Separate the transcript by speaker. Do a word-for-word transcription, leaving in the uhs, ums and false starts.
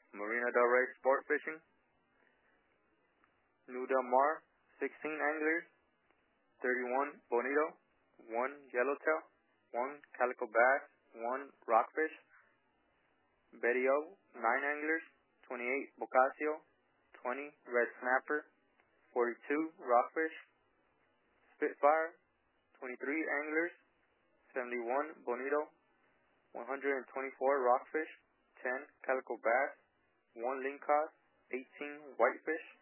Speaker 1: Marina Del Rey Sport Fishing. New Del Mar, sixteen anglers. thirty-one bonito, one yellowtail, one calico bass, one rockfish. Betty O, nine anglers. twenty-eight bocasio, twenty red snapper, forty-two rockfish. Spitfire, twenty-three anglers. seventy-one bonito, one hundred twenty-four rockfish, ten calico bass, one lingcod, eighteen whitefish.